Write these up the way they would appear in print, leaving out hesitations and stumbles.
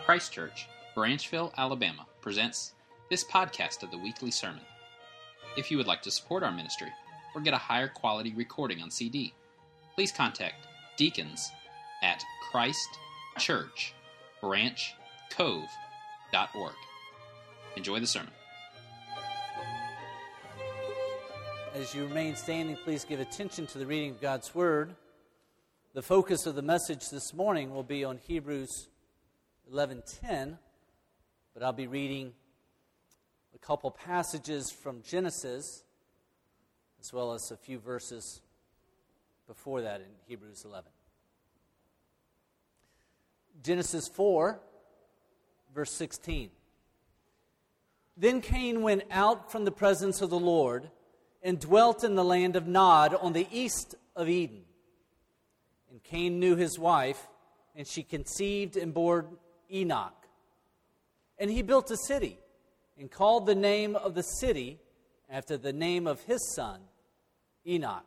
Christ Church, Branchville, Alabama presents this podcast of the weekly sermon. If you would like to support our ministry or get a higher quality recording on CD, please contact deacons at christchurchbranchcove.org. Enjoy the sermon. As you remain standing, please give attention to the reading of God's Word. The focus of the message this morning will be on Hebrews 11:10, but I'll be reading a couple passages from Genesis, as well as a few verses before that in Hebrews 11. Genesis 4, verse 16. Then Cain went out from the presence of the Lord and dwelt in the land of Nod on the east of Eden. And Cain knew his wife, and she conceived and bore Enoch. And he built a city, and called the name of the city after the name of his son, Enoch.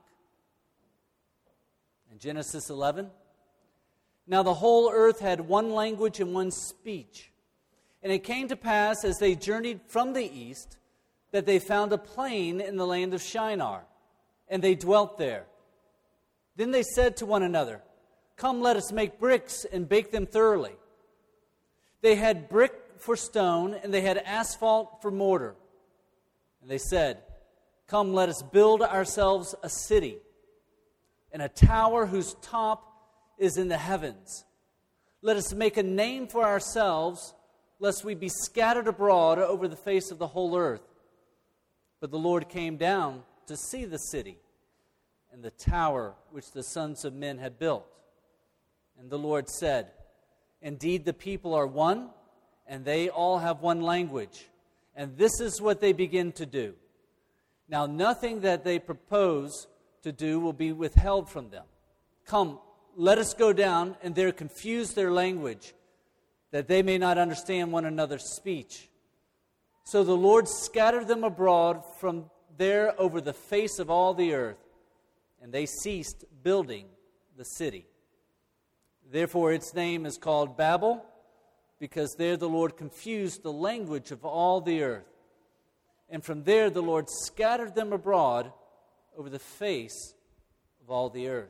In Genesis 11, now the whole earth had one language and one speech. And it came to pass, as they journeyed from the east, that they found a plain in the land of Shinar, and they dwelt there. Then they said to one another, "Come, let us make bricks and bake them thoroughly." They had brick for stone, and they had asphalt for mortar. And they said, "Come, let us build ourselves a city, and a tower whose top is in the heavens. Let us make a name for ourselves, lest we be scattered abroad over the face of the whole earth." But the Lord came down to see the city and the tower which the sons of men had built. And the Lord said, "Indeed, the people are one, and they all have one language. And this is what they begin to do. Now nothing that they propose to do will be withheld from them. Come, let us go down and there confuse their language, that they may not understand one another's speech." So the Lord scattered them abroad from there over the face of all the earth, and they ceased building the city. Therefore its name is called Babel, because there the Lord confused the language of all the earth. And from there the Lord scattered them abroad over the face of all the earth.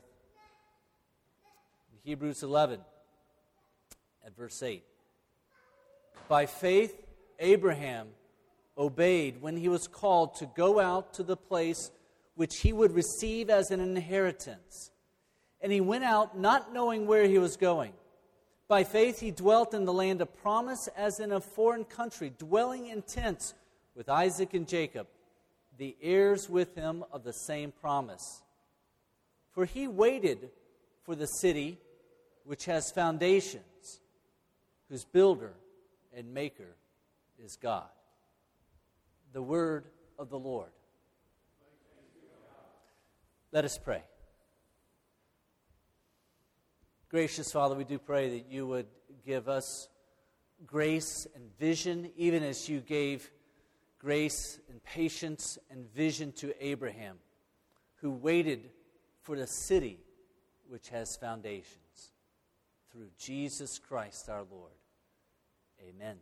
In Hebrews 11, at verse 8. By faith Abraham obeyed when he was called to go out to the place which he would receive as an inheritance. And he went out not knowing where he was going. By faith he dwelt in the land of promise as in a foreign country, dwelling in tents with Isaac and Jacob, the heirs with him of the same promise. For he waited for the city which has foundations, whose builder and maker is God. The word of the Lord. Let us pray. Gracious Father, we do pray that you would give us grace and vision, even as you gave grace and patience and vision to Abraham, who waited for the city which has foundations. Through Jesus Christ our Lord. Amen.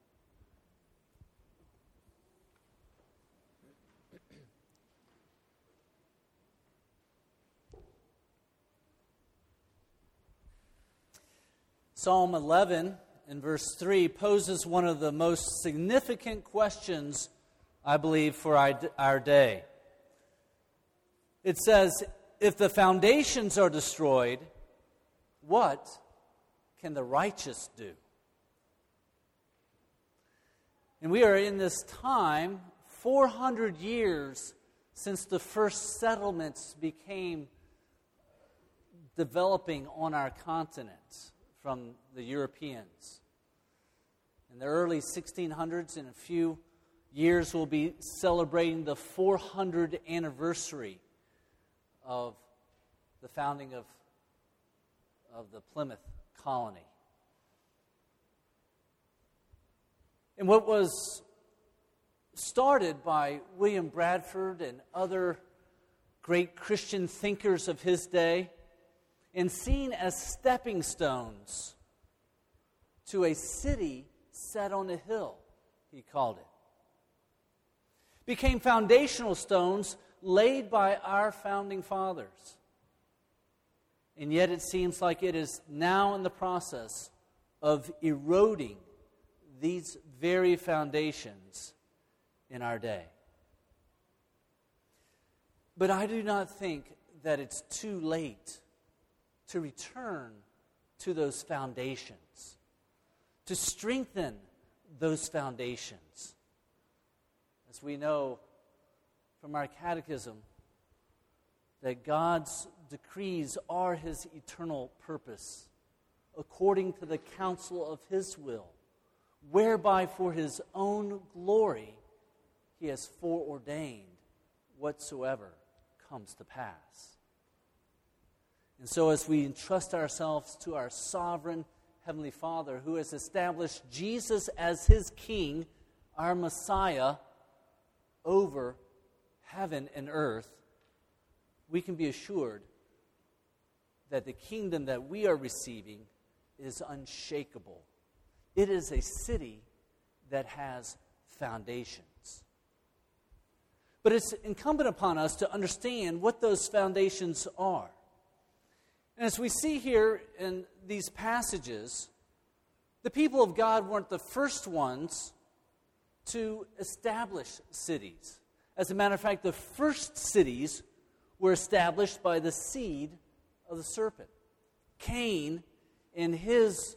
Psalm 11 in verse 3 poses one of the most significant questions, I believe, for our day. It says, if the foundations are destroyed, what can the righteous do? And we are in this time, 400 years since the first settlements became developing on our continent from the Europeans. In the early 1600s, in a few years, we'll be celebrating the 400th anniversary of the founding of the Plymouth colony. And what was started by William Bradford and other great Christian thinkers of his day and seen as stepping stones to a city set on a hill, he called it. Became foundational stones laid by our founding fathers. And yet it seems like it is now in the process of eroding these very foundations in our day. But I do not think that it's too late to return to those foundations, to strengthen those foundations. As we know from our catechism, that God's decrees are His eternal purpose, according to the counsel of His will, whereby for His own glory He has foreordained whatsoever comes to pass. And so as we entrust ourselves to our sovereign Heavenly Father, who has established Jesus as His King, our Messiah, over heaven and earth, we can be assured that the kingdom that we are receiving is unshakable. It is a city that has foundations. But it's incumbent upon us to understand what those foundations are. And as we see here in these passages, the people of God weren't the first ones to establish cities. As a matter of fact, the first cities were established by the seed of the serpent. Cain and his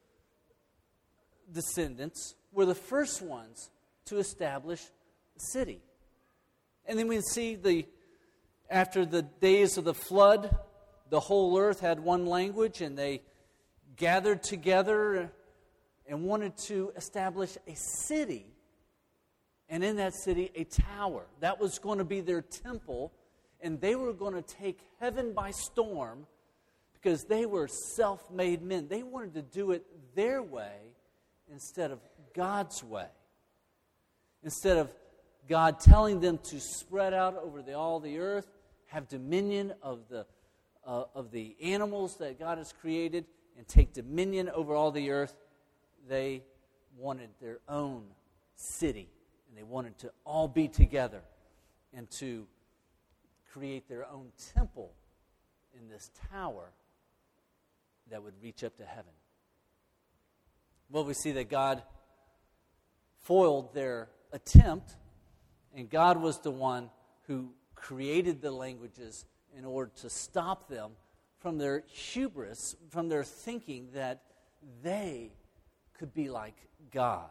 descendants were the first ones to establish a city. And then we see after the days of the flood, the whole earth had one language, and they gathered together and wanted to establish a city. And in that city, a tower. That was going to be their temple, and they were going to take heaven by storm because they were self-made men. They wanted to do it their way instead of God's way. Instead of God telling them to spread out over all the earth, have dominion of the animals that God has created, and take dominion over all the earth, they wanted their own city. And they wanted to all be together and to create their own temple in this tower that would reach up to heaven. Well, we see that God foiled their attempt, and God was the one who created the languages in order to stop them from their hubris, from their thinking that they could be like God.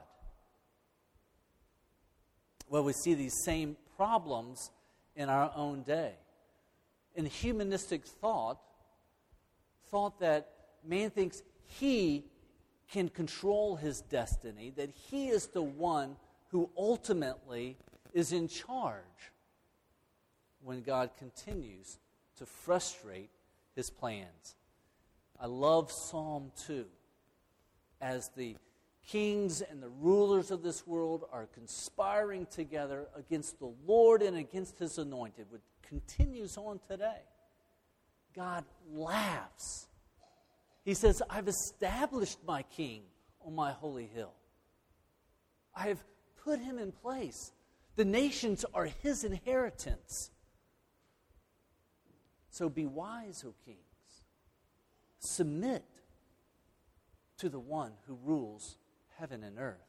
Well, we see these same problems in our own day. In humanistic thought that man thinks he can control his destiny, that he is the one who ultimately is in charge, when God continues to frustrate His plans. I love Psalm 2. As the kings and the rulers of this world are conspiring together against the Lord and against His anointed, which continues on today, God laughs. He says, I've established my king on my holy hill. I have put him in place. The nations are His inheritance. So be wise, O kings. Submit to the one who rules heaven and earth.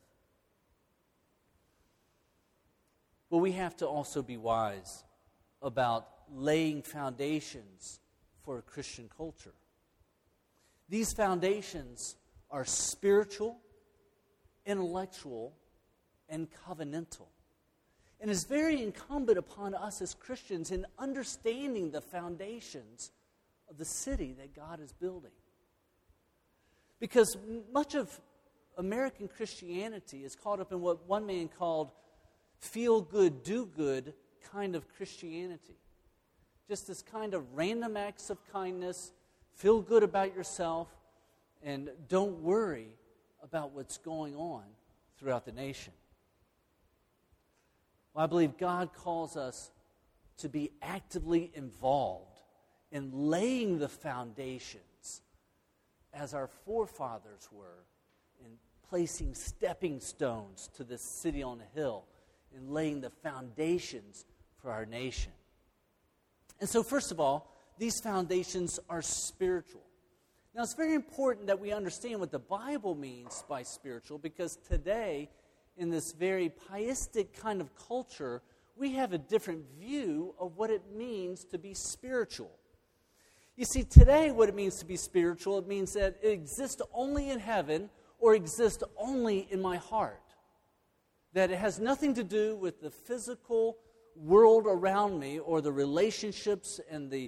But we have to also be wise about laying foundations for a Christian culture. These foundations are spiritual, intellectual, and covenantal. And it's very incumbent upon us as Christians in understanding the foundations of the city that God is building. Because much of American Christianity is caught up in what one man called feel-good, do-good kind of Christianity. Just this kind of random acts of kindness, feel good about yourself, and don't worry about what's going on throughout the nation. Well, I believe God calls us to be actively involved in laying the foundations as our forefathers were and placing stepping stones to this city on a hill and laying the foundations for our nation. And so, first of all, these foundations are spiritual. Now, it's very important that we understand what the Bible means by spiritual, because today, in this very pietistic kind of culture, we have a different view of what it means to be spiritual. You see, today what it means to be spiritual, it means that it exists only in heaven or exists only in my heart. That it has nothing to do with the physical world around me or the relationships and the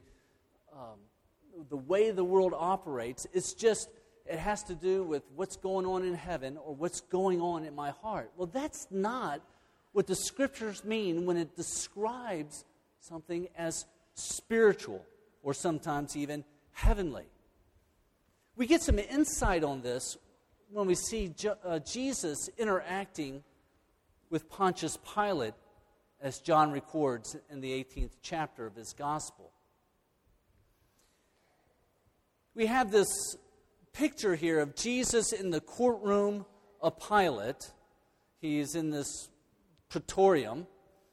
way the world operates. It's just, it has to do with what's going on in heaven or what's going on in my heart. Well, that's not what the Scriptures mean when it describes something as spiritual or sometimes even heavenly. We get some insight on this when we see Jesus interacting with Pontius Pilate, as John records in the 18th chapter of his gospel. We have this picture here of Jesus in the courtroom of Pilate. He's in this praetorium.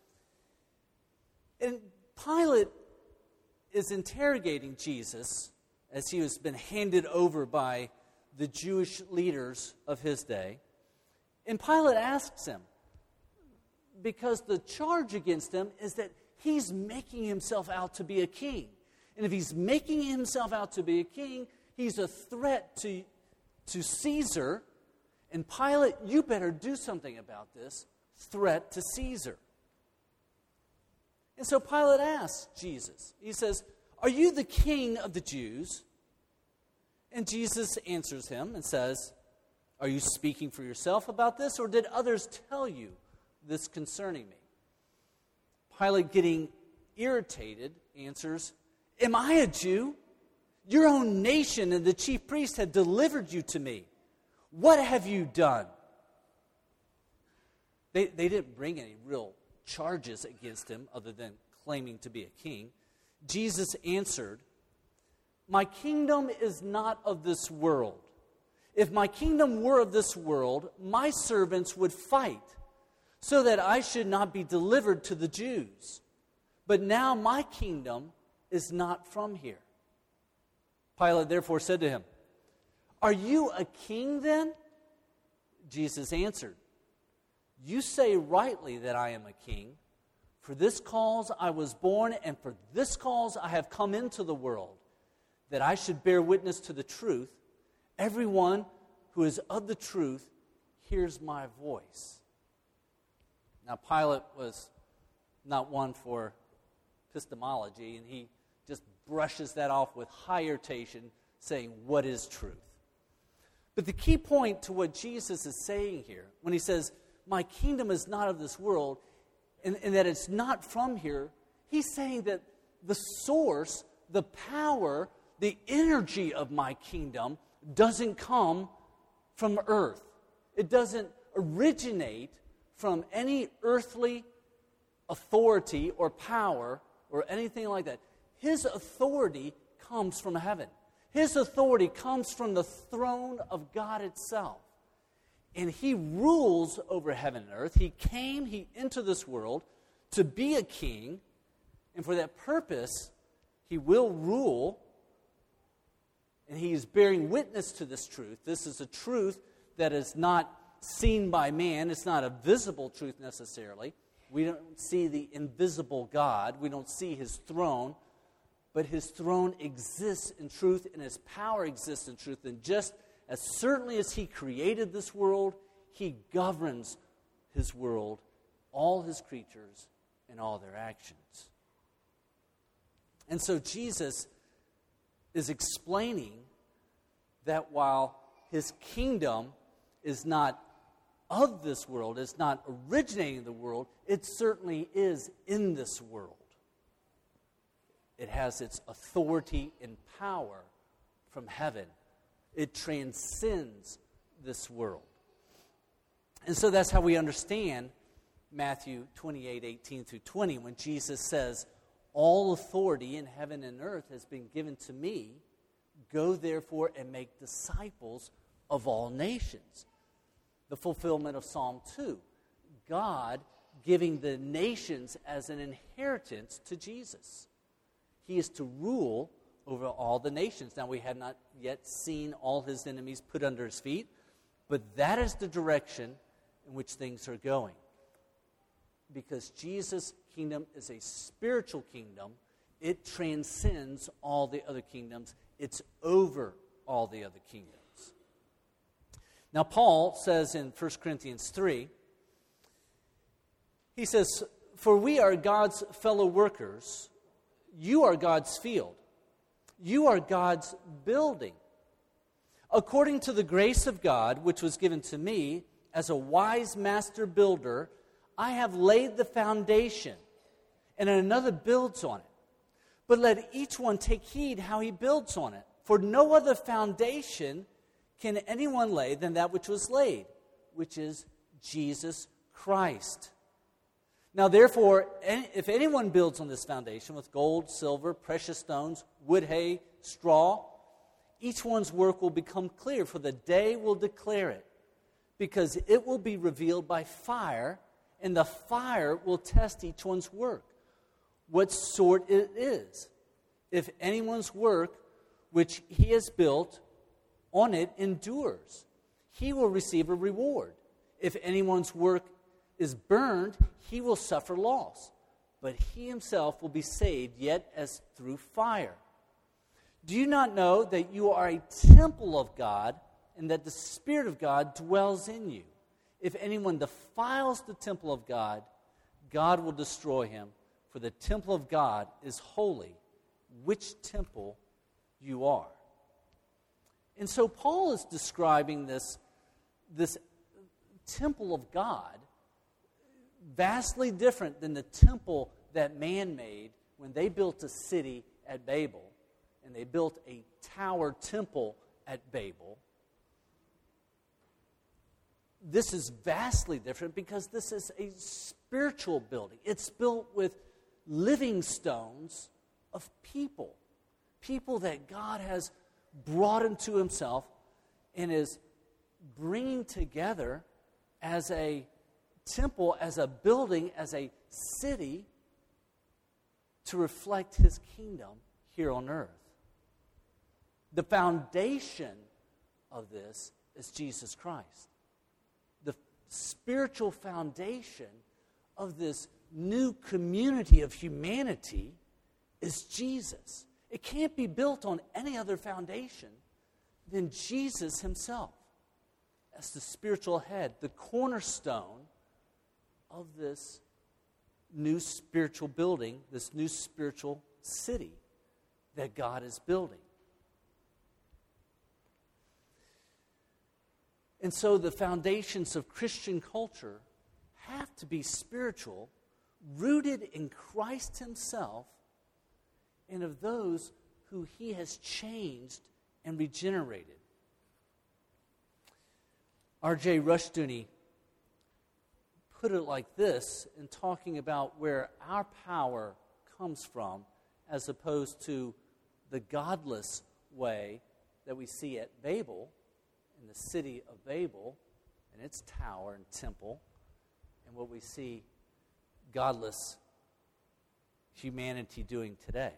And Pilate is interrogating Jesus as he has been handed over by the Jewish leaders of his day. And Pilate asks him, because the charge against him is that he's making himself out to be a king. And if he's making himself out to be a king, he's a threat to Caesar. And Pilate, you better do something about this threat to Caesar. And so Pilate asks Jesus, he says, "Are you the king of the Jews?" And Jesus answers him and says, "Are you speaking for yourself about this, or did others tell you this concerning me?" Pilate, getting irritated, answers, "Am I a Jew? Your own nation and the chief priests have delivered you to me. What have you done?" They didn't bring any real charges against him other than claiming to be a king. Jesus answered, "My kingdom is not of this world. If my kingdom were of this world, my servants would fight so that I should not be delivered to the Jews. But now my kingdom is not from here." Pilate therefore said to him, "Are you a king then?" Jesus answered, "You say rightly that I am a king. For this cause I was born, and for this cause I have come into the world, that I should bear witness to the truth. Everyone who is of the truth hears my voice." Now Pilate was not one for epistemology, and he just brushes that off with high irritation, saying, "What is truth?" But the key point to what Jesus is saying here, when he says, "My kingdom is not of this world," and that it's not from here, he's saying that the source, the power, the energy of my kingdom doesn't come from earth. It doesn't originate from any earthly authority or power or anything like that. His authority comes from heaven. His authority comes from the throne of God itself. And he rules over heaven and earth. He entered this world to be a king. And for that purpose, he will rule. And he is bearing witness to this truth. This is a truth that is not seen by man. It's not a visible truth necessarily. We don't see the invisible God. We don't see his throne. But his throne exists in truth, and his power exists in truth. And just as certainly as he created this world, he governs his world, all his creatures, and all their actions. And so Jesus is explaining that while his kingdom is not of this world, it's not originating in the world, it certainly is in this world. It has its authority and power from heaven. It transcends this world. And so that's how we understand Matthew 28:18-20, when Jesus says, "All authority in heaven and earth has been given to me. Go therefore and make disciples of all nations." the fulfillment of Psalm 2. God giving the nations as an inheritance to Jesus. He is to rule over all the nations. Now, we have not yet seen all his enemies put under his feet, but that is the direction in which things are going. Because Jesus' kingdom is a spiritual kingdom, it transcends all the other kingdoms. It's over all the other kingdoms. Now, Paul says in 1 Corinthians 3, he says, "For we are God's fellow workers. You are God's field. You are God's building. According to the grace of God, which was given to me, as a wise master builder, I have laid the foundation, and another builds on it. But let each one take heed how he builds on it. For no other foundation can anyone lay than that which was laid, which is Jesus Christ. Now, therefore, if anyone builds on this foundation with gold, silver, precious stones, wood, hay, straw, each one's work will become clear, for the day will declare it, because it will be revealed by fire, and the fire will test each one's work, what sort it is. If anyone's work which he has built on it endures, he will receive a reward. If anyone's work is burned, he will suffer loss, but he himself will be saved, yet as through fire. Do you not know that you are a temple of God, and that the Spirit of God dwells in you? If anyone defiles the temple of God, God will destroy him, for the temple of God is holy, which temple you are." And so Paul is describing this temple of God, vastly different than the temple that man made when they built a city at Babel, and they built a tower temple at Babel. This is vastly different because this is a spiritual building. It's built with living stones of people that God has brought into himself and is bringing together as a temple, as a building, as a city to reflect his kingdom here on earth. The foundation of this is Jesus Christ. The spiritual foundation of this new community of humanity is Jesus. It can't be built on any other foundation than Jesus himself as the spiritual head, the cornerstone of this new spiritual building, this new spiritual city that God is building. And so the foundations of Christian culture have to be spiritual, rooted in Christ himself and of those who he has changed and regenerated. R.J. Rushdoony put it like this in talking about where our power comes from as opposed to the godless way that we see at Babel, in the city of Babel, and its tower and temple, and what we see godless humanity doing today.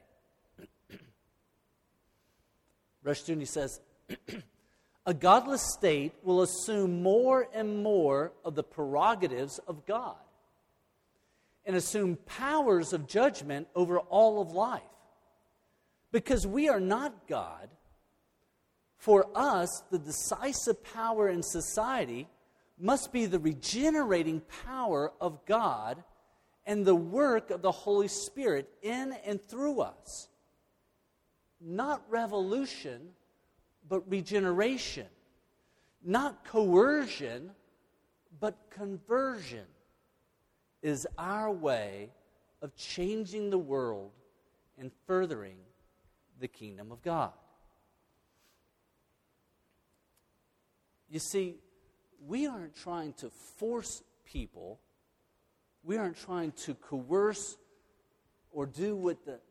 Rushdoony says, "A godless state will assume more and more of the prerogatives of God and assume powers of judgment over all of life. Because we are not God, for us, the decisive power in society must be the regenerating power of God and the work of the Holy Spirit in and through us. Not revolution, but regeneration. Not coercion, but conversion is our way of changing the world and furthering the kingdom of God." You see, we aren't trying to force people. We aren't trying to coerce or do what the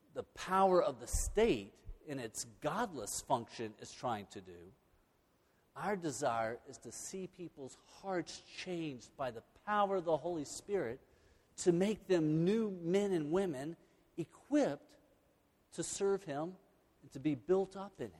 power of the state in its godless function is trying to do. our desire is to see people's hearts changed by the power of the Holy Spirit to make them new men and women equipped to serve Him and to be built up in Him.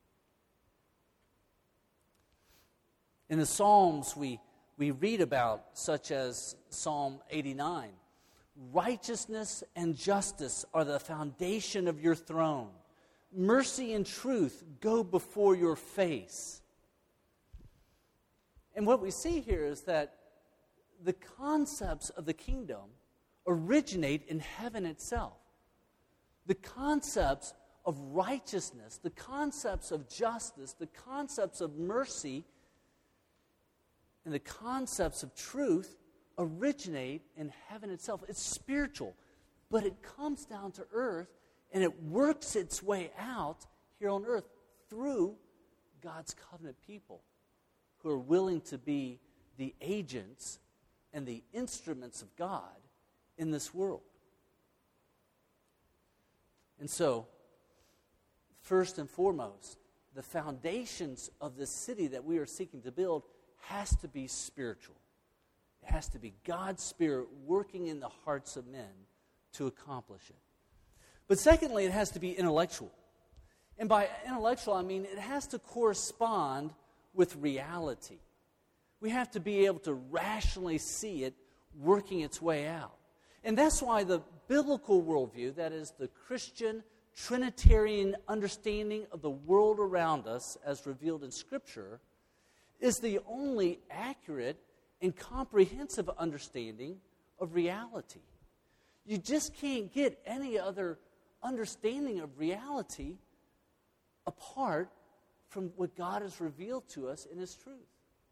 In the Psalms, we read about, such as Psalm 89, righteousness and justice are the foundation of your throne. Mercy and truth go before your face. And what we see here is that the concepts of the kingdom originate in heaven itself. The concepts of righteousness, the concepts of justice, the concepts of mercy, and the concepts of truth originate in heaven itself. It's spiritual, but it comes down to earth and it works its way out here on earth through God's covenant people who are willing to be the agents and the instruments of God in this world. And so, first and foremost, the foundations of the city that we are seeking to build has to be spiritual. It has to be God's Spirit working in the hearts of men to accomplish it. But secondly, it has to be intellectual. And by intellectual, I mean it has to correspond with reality. We have to be able to rationally see it working its way out. And that's why the biblical worldview, that is the Christian Trinitarian understanding of the world around us as revealed in Scripture, is the only accurate and comprehensive understanding of reality. You just can't get any other understanding of reality apart from what God has revealed to us in His truth.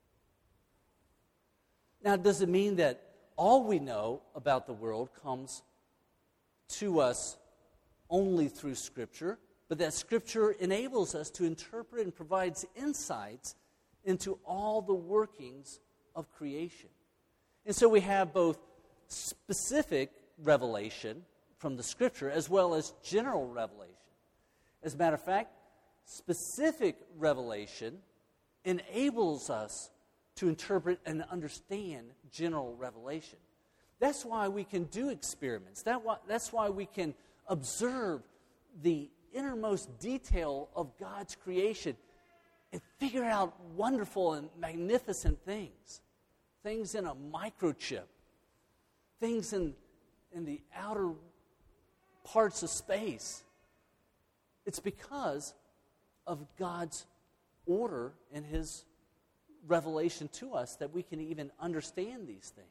Now, does it mean that all we know about the world comes to us only through Scripture, but that Scripture enables us to interpret and provides insights into all the workings of creation? And so we have both specific revelation from the Scripture as well as general revelation. As a matter of fact, specific revelation enables us to interpret and understand general revelation. That's why we can do experiments. That's why we can observe the innermost detail of God's creation and figure out wonderful and magnificent things. Things in a microchip. Things in the outer parts of space. It's because of God's order and His revelation to us that we can even understand these things.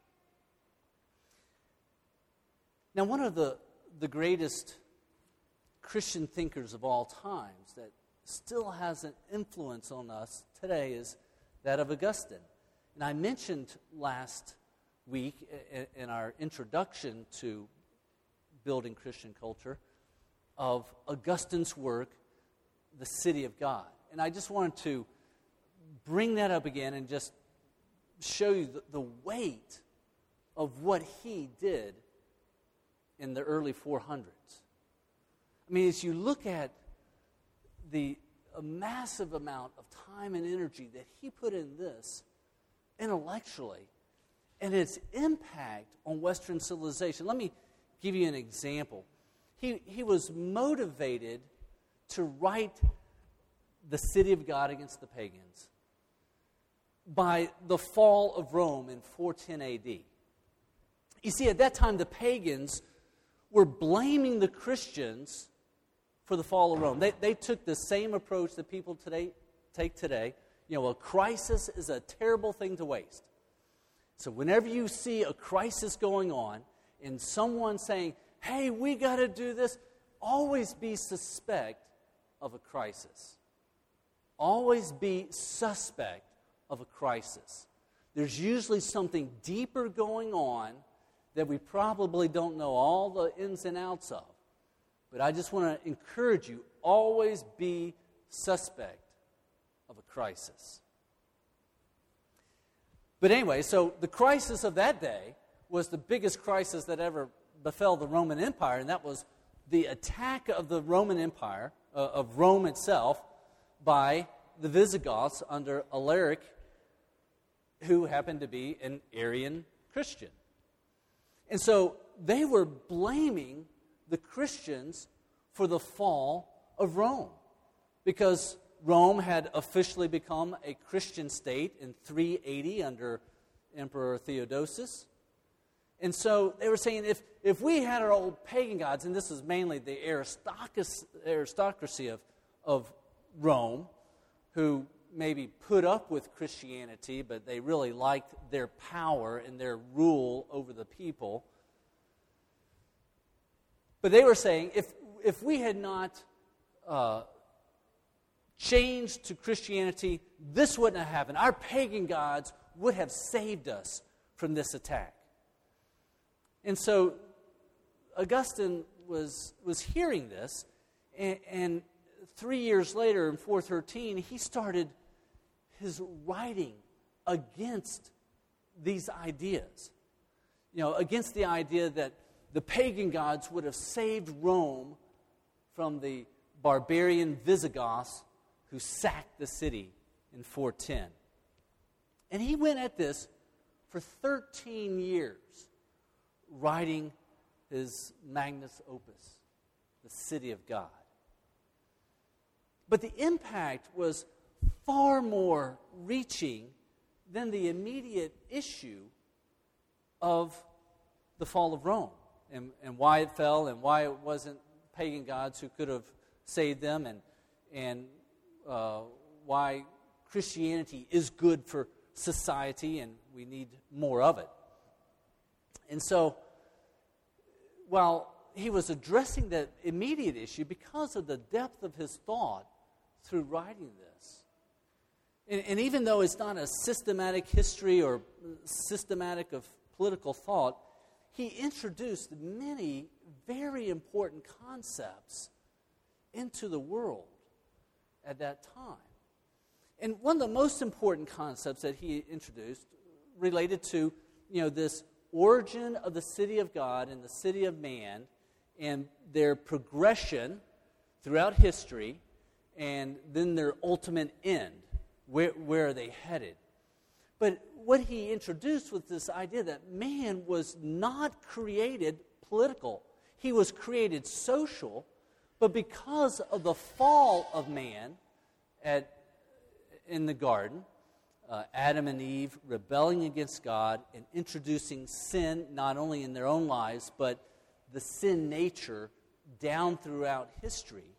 Now, one of the greatest Christian thinkers of all times that still has an influence on us today is that of Augustine. And I mentioned last week in our introduction to building Christian culture of Augustine's work, The City of God. And I just wanted to bring that up again and just show you the weight of what he did in the early 400s. I mean, as you look at a massive amount of time and energy that he put in this intellectually and its impact on Western civilization. Let me give you an example. He was motivated to write The City of God against the pagans by the fall of Rome in 410 AD. You see, at that time, the pagans were blaming the Christians for the fall of Rome. They took the same approach that people take today. You know, a crisis is a terrible thing to waste. So whenever you see a crisis going on and someone saying, hey, we got to do this, always be suspect of a crisis. Always be suspect of a crisis. There's usually something deeper going on that we probably don't know all the ins and outs of. But I just want to encourage you, always be suspect of a crisis. But anyway, so the crisis of that day was the biggest crisis that ever befell the Roman Empire, and that was the attack of the Roman Empire, of Rome itself, by the Visigoths under Alaric, who happened to be an Arian Christian. And so they were blaming the Christians for the fall of Rome, because Rome had officially become a Christian state in 380 under Emperor Theodosius. And so they were saying, if we had our old pagan gods, and this was mainly the aristocracy of Rome, who maybe put up with Christianity, but they really liked their power and their rule over the people. But they were saying, if we had not changed to Christianity, this wouldn't have happened. Our pagan gods would have saved us from this attack. And so Augustine was hearing this, and 3 years later, in 413, he started his writing against these ideas. Against the idea that the pagan gods would have saved Rome from the barbarian Visigoths who sacked the city in 410. And he went at this for 13 years, writing his magnus opus, The City of God. But the impact was far more reaching than the immediate issue of the fall of Rome, and why it fell, and why it wasn't pagan gods who could have saved them, and why Christianity is good for society and we need more of it. And so, while he was addressing that immediate issue, because of the depth of his thought through writing this, and even though it's not a systematic history or systematic of political thought, he introduced many very important concepts into the world at that time. And one of the most important concepts that he introduced related to, this origin of the city of God and the city of man, and their progression throughout history, and then their ultimate end. Where are they headed? But what he introduced was this idea that man was not created political. He was created social, but because of the fall of man in the garden, Adam and Eve rebelling against God and introducing sin not only in their own lives, but the sin nature down throughout history,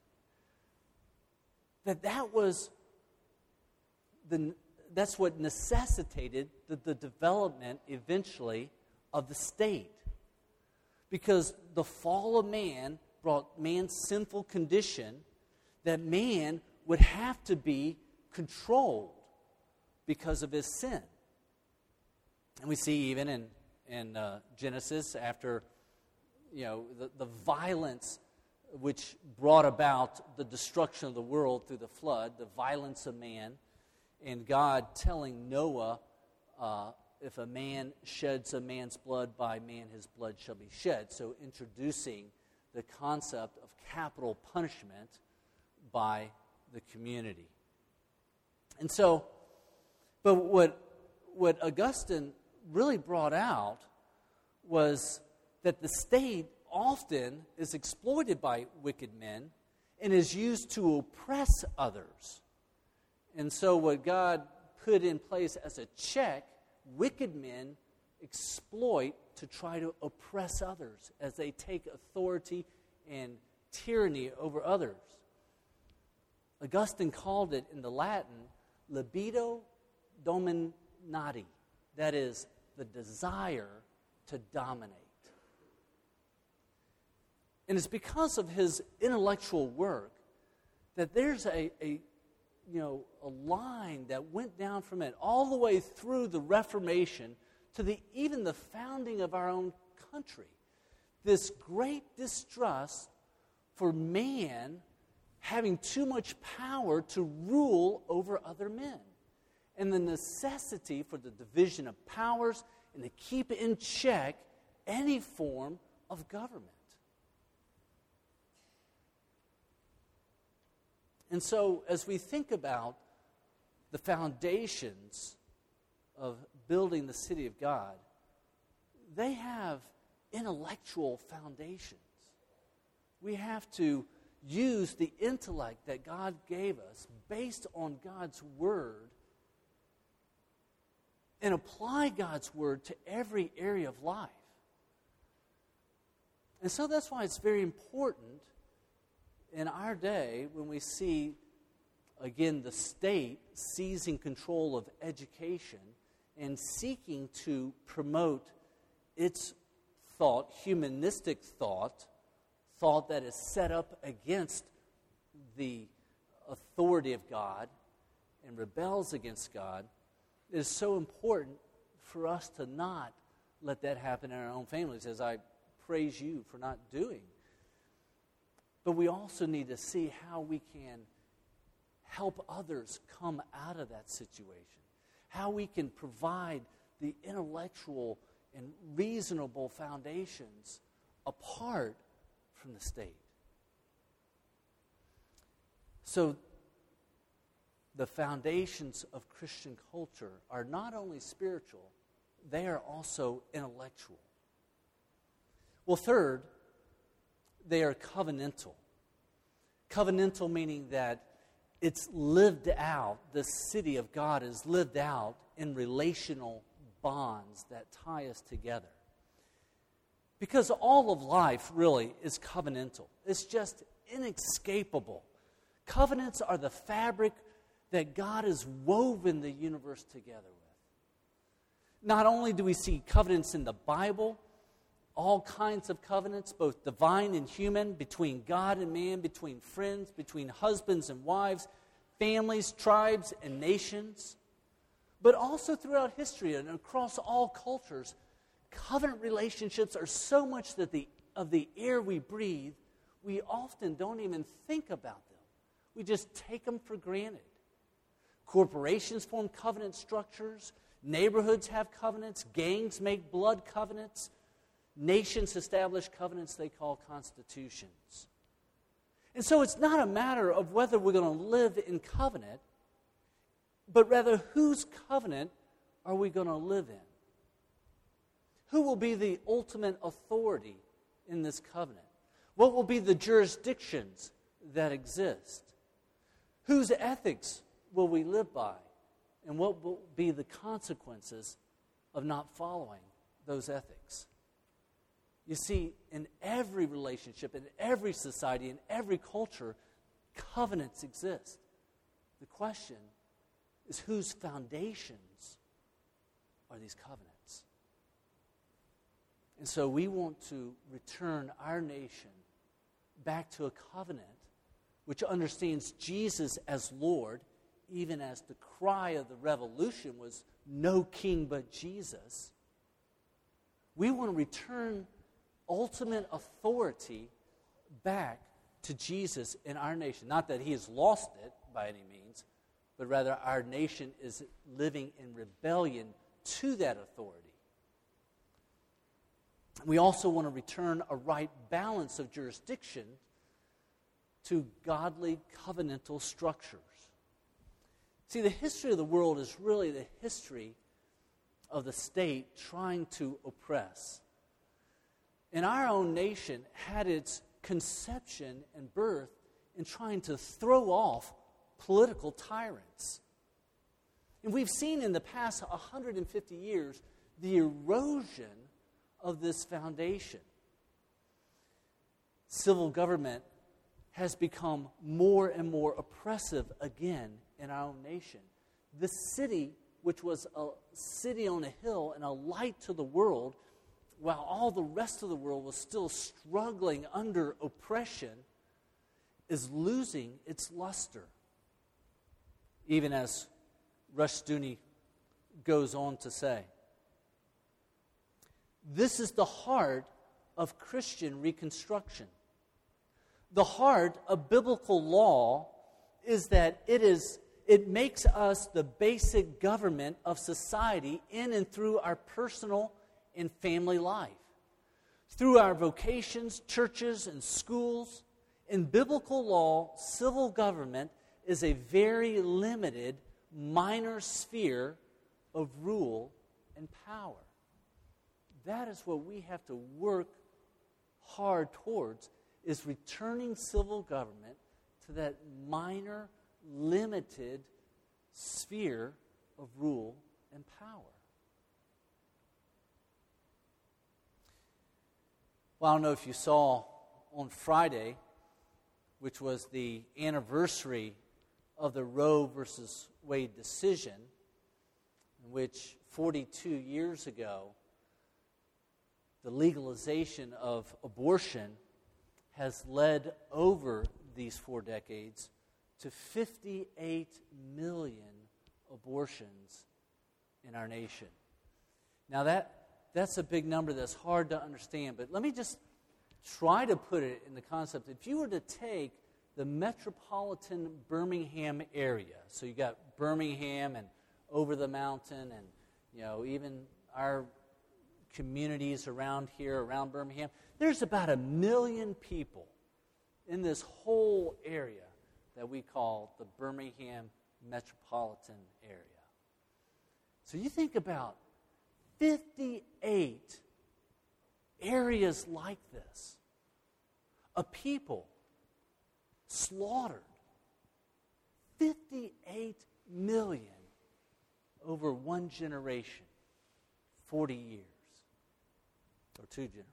that's what necessitated the development eventually of the state. Because the fall of man brought man's sinful condition that man would have to be controlled because of his sin. And we see even in Genesis, after the violence which brought about the destruction of the world through the flood, the violence of man, and God telling Noah, if a man sheds a man's blood, by man his blood shall be shed. So introducing the concept of capital punishment by the community. And so, but what Augustine really brought out was that the state often is exploited by wicked men and is used to oppress others. And so what God put in place as a check, wicked men exploit to try to oppress others as they take authority and tyranny over others. Augustine called it in the Latin libido dominati, that is, the desire to dominate. And it's because of his intellectual work that there's a line that went down from it all the way through the Reformation to even the founding of our own country. This great distrust for man having too much power to rule over other men, and the necessity for the division of powers and to keep in check any form of government. And so, as we think about the foundations of building the city of God, they have intellectual foundations. We have to use the intellect that God gave us based on God's Word and apply God's Word to every area of life. And so that's why it's very important in our day when we see, again, the state seizing control of education and seeking to promote its thought, humanistic thought that is set up against the authority of God and rebels against God. It is so important for us to not let that happen in our own families, as I praise you for not doing. But we also need to see how we can help others come out of that situation, how we can provide the intellectual and reasonable foundations apart from the state. So the foundations of Christian culture are not only spiritual, they are also intellectual. Well, third, they are covenantal. Covenantal meaning that it's lived out, the city of God is lived out in relational bonds that tie us together. Because all of life really is covenantal. It's just inescapable. Covenants are the fabric that God has woven the universe together with. Not only do we see covenants in the Bible, all kinds of covenants, both divine and human, between God and man, between friends, between husbands and wives, families, tribes, and nations. But also throughout history and across all cultures, covenant relationships are so much that of the air we breathe, we often don't even think about them. We just take them for granted. Corporations form covenant structures. Neighborhoods have covenants. Gangs make blood covenants. Nations establish covenants they call constitutions. And so it's not a matter of whether we're going to live in covenant, but rather whose covenant are we going to live in? Who will be the ultimate authority in this covenant? What will be the jurisdictions that exist? Whose ethics will we live by? And what will be the consequences of not following those ethics? You see, in every relationship, in every society, in every culture, covenants exist. The question is, whose foundations are these covenants? And so we want to return our nation back to a covenant which understands Jesus as Lord, even as the cry of the revolution was, "No king but Jesus." We want to return ultimate authority back to Jesus in our nation. Not that he has lost it by any means, but rather our nation is living in rebellion to that authority. We also want to return a right balance of jurisdiction to godly covenantal structures. See, the history of the world is really the history of the state trying to oppress. And our own nation had its conception and birth in trying to throw off political tyrants. And we've seen in the past 150 years the erosion of this foundation. Civil government has become more and more oppressive again in our own nation. The city, which was a city on a hill and a light to the world, while all the rest of the world was still struggling under oppression, is losing its luster. Even as Rushdoony goes on to say, this is the heart of Christian reconstruction. The heart of biblical law is that it makes us the basic government of society in and through our personal and family life. Through our vocations, churches, and schools, in biblical law, civil government is a very limited minor sphere of rule and power. That is what we have to work hard towards, is returning civil government to that minor, limited sphere of rule and power. Well, I don't know if you saw on Friday, which was the anniversary of the Roe versus Wade decision, in which 42 years ago, the legalization of abortion has led over these 4 decades to 58 million abortions in our nation. Now that's a big number that's hard to understand, but let me just try to put it in the concept. If you were to take the metropolitan Birmingham area, so you got Birmingham and over the mountain and even our communities around here, around Birmingham, there's about 1 million people in this whole area that we call the Birmingham metropolitan area. So you think about 58 areas like this, a people slaughtered, 58 million over one generation, 40 years, or 2 generations.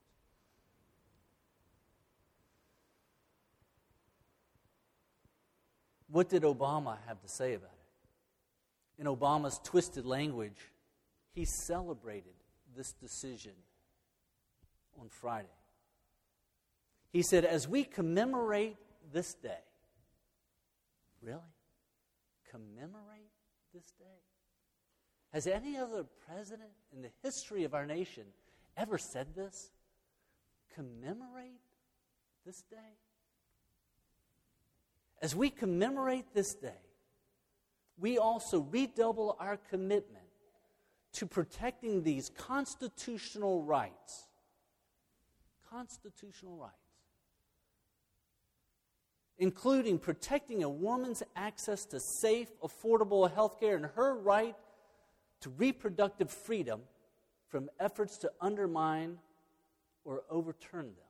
What did Obama have to say about it? In Obama's twisted language, he celebrated this decision on Friday. He said, as we commemorate this day, really? Commemorate this day? Has any other president in the history of our nation ever said this? Commemorate this day? As we commemorate this day, we also redouble our commitment to protecting these constitutional rights. Constitutional rights. Including protecting a woman's access to safe, affordable health care and her right to reproductive freedom from efforts to undermine or overturn them.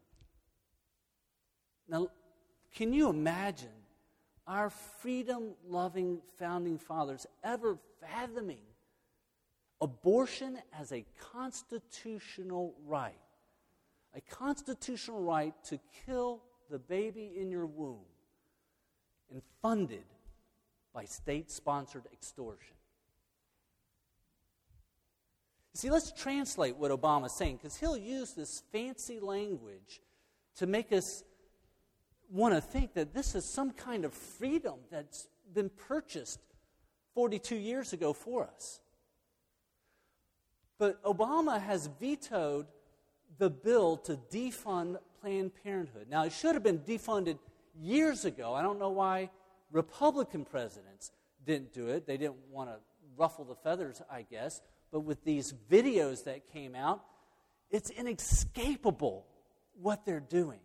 Now, can you imagine our freedom-loving founding fathers ever fathoming abortion as a constitutional right? A constitutional right to kill the baby in your womb, and funded by state-sponsored extortion. See, let's translate what Obama's saying, because he'll use this fancy language to make us want to think that this is some kind of freedom that's been purchased 42 years ago for us. But Obama has vetoed the bill to defund Planned Parenthood. Now, it should have been defunded years ago. I don't know why Republican presidents didn't do it. They didn't want to ruffle the feathers, I guess. But with these videos that came out, it's inescapable what they're doing.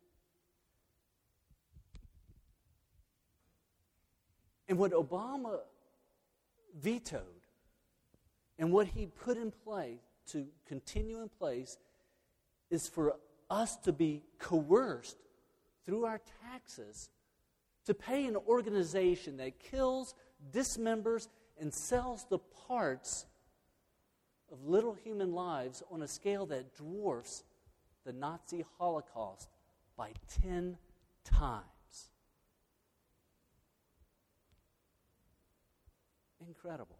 And what Obama vetoed and what he put in place to continue in place is for us to be coerced through our taxes to pay an organization that kills, dismembers, and sells the parts of little human lives on a scale that dwarfs the Nazi Holocaust by 10 times. Incredible.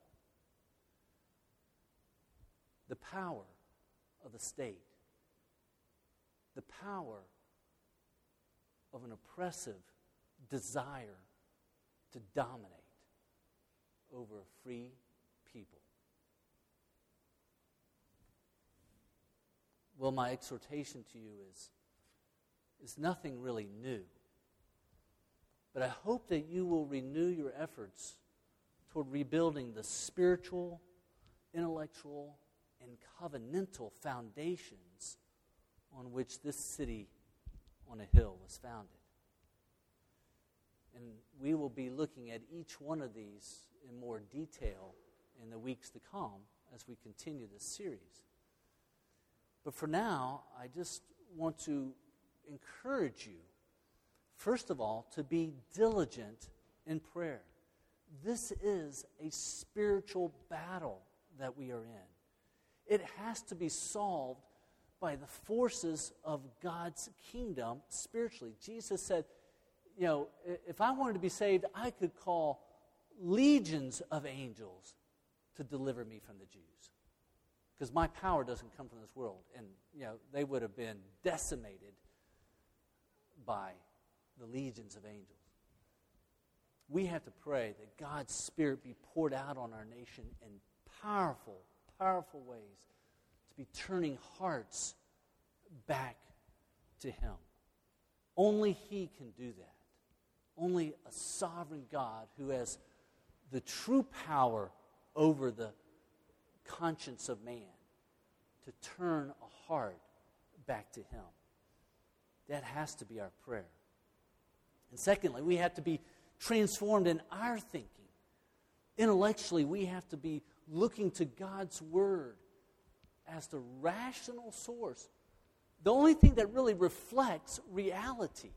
The power of the state. The power of an oppressive desire to dominate over a free people. Well, my exhortation to you is nothing really new. But I hope that you will renew your efforts toward rebuilding the spiritual, intellectual, and covenantal foundations on which this city on a hill was founded. And we will be looking at each one of these in more detail in the weeks to come as we continue this series. But for now, I just want to encourage you, first of all, to be diligent in prayer. This is a spiritual battle that we are in. It has to be solved by the forces of God's kingdom spiritually. Jesus said, if I wanted to be saved, I could call legions of angels to deliver me from the Jews. Because my power doesn't come from this world. And, they would have been decimated by the legions of angels. We have to pray that God's Spirit be poured out on our nation in powerful, powerful ways to be turning hearts back to Him. Only He can do that. Only a sovereign God who has the true power over the conscience of man to turn a heart back to Him. That has to be our prayer. And secondly, we have to be transformed in our thinking. Intellectually, we have to be looking to God's Word as the rational source. The only thing that really reflects reality.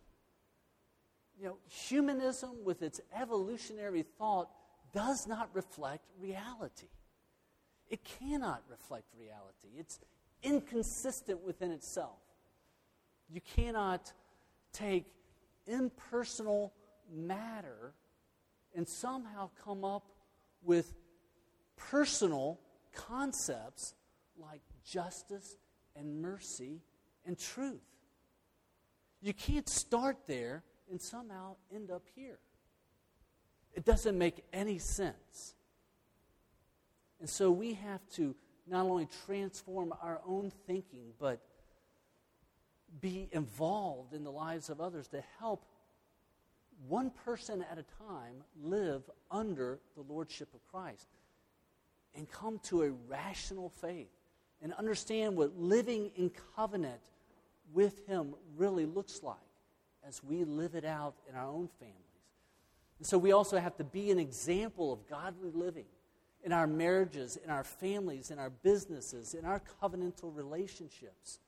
Humanism with its evolutionary thought does not reflect reality. It cannot reflect reality. It's inconsistent within itself. You cannot take impersonal matter and somehow come up with personal concepts like justice and mercy and truth. You can't start there and somehow end up here. It doesn't make any sense. And so we have to not only transform our own thinking, but be involved in the lives of others to help one person at a time live under the lordship of Christ and come to a rational faith and understand what living in covenant with Him really looks like as we live it out in our own families. And so we also have to be an example of godly living in our marriages, in our families, in our businesses, in our covenantal relationships.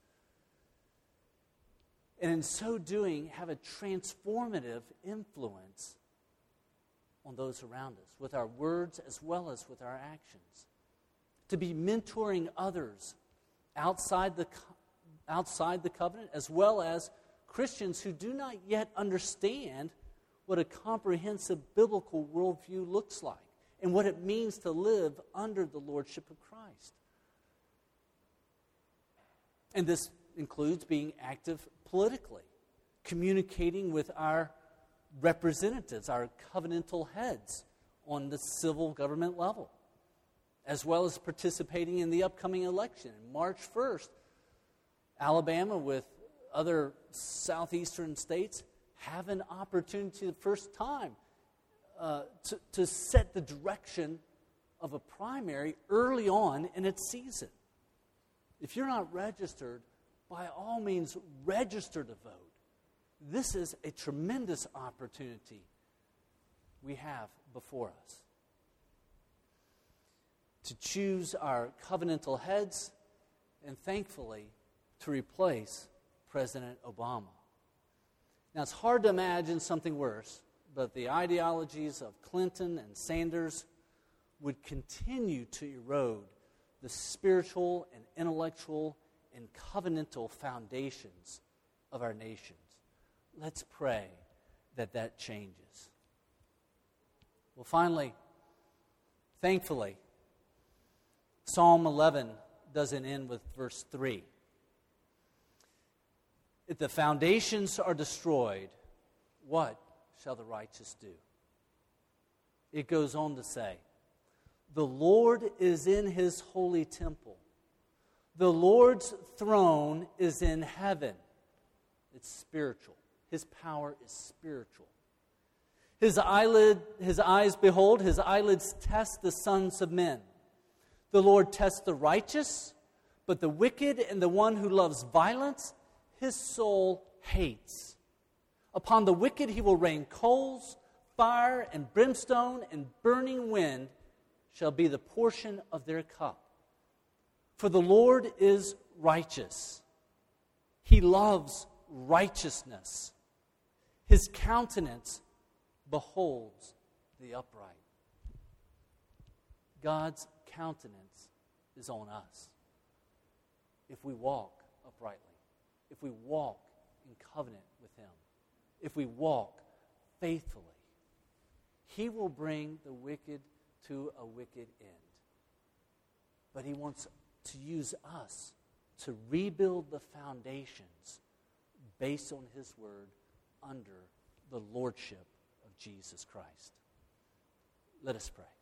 And in so doing, have a transformative influence on those around us with our words as well as with our actions. To be mentoring others outside the covenant as well as Christians who do not yet understand what a comprehensive biblical worldview looks like and what it means to live under the lordship of Christ. And this includes being active politically, communicating with our representatives, our covenantal heads on the civil government level, as well as participating in the upcoming election. March 1st, Alabama with other southeastern states have an opportunity the first time to set the direction of a primary early on in its season. If you're not registered, by all means, register to vote. This is a tremendous opportunity we have before us to choose our covenantal heads and, thankfully, to replace President Obama. Now, it's hard to imagine something worse, but the ideologies of Clinton and Sanders would continue to erode the spiritual and intellectual and covenantal foundations of our nations. Let's pray that that changes. Well, finally, thankfully, Psalm 11 doesn't end with verse 3. If the foundations are destroyed, what shall the righteous do? It goes on to say, the Lord is in His holy temple. The Lord's throne is in heaven. It's spiritual. His power is spiritual. His eyes behold, His eyelids test the sons of men. The Lord tests the righteous, but the wicked and the one who loves violence, His soul hates. Upon the wicked He will rain coals, fire and brimstone and burning wind shall be the portion of their cup. For the Lord is righteous. He loves righteousness. His countenance beholds the upright. God's countenance is on us if we walk uprightly, if we walk in covenant with Him, if we walk faithfully. He will bring the wicked to a wicked end. But He wants to use us to rebuild the foundations based on His Word under the lordship of Jesus Christ. Let us pray.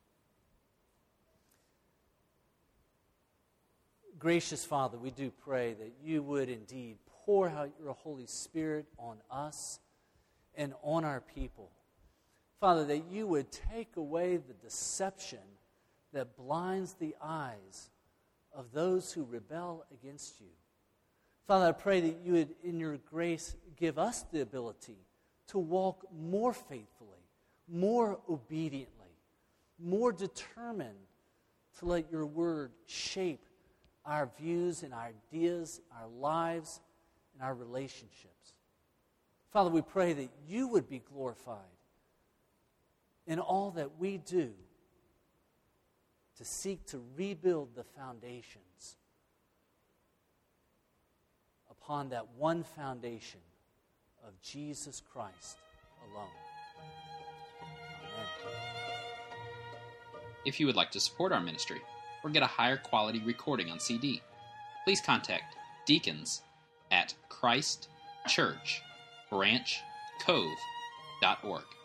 Gracious Father, we do pray that You would indeed pour out Your Holy Spirit on us and on our people. Father, that You would take away the deception that blinds the eyes of those who rebel against You. Father, I pray that You would, in Your grace, give us the ability to walk more faithfully, more obediently, more determined to let Your Word shape our views and our ideas, our lives, and our relationships. Father, we pray that You would be glorified in all that we do to seek to rebuild the foundations upon that one foundation of Jesus Christ alone. Amen. If you would like to support our ministry or get a higher quality recording on CD, please contact deacons at christchurchbranchcove.org.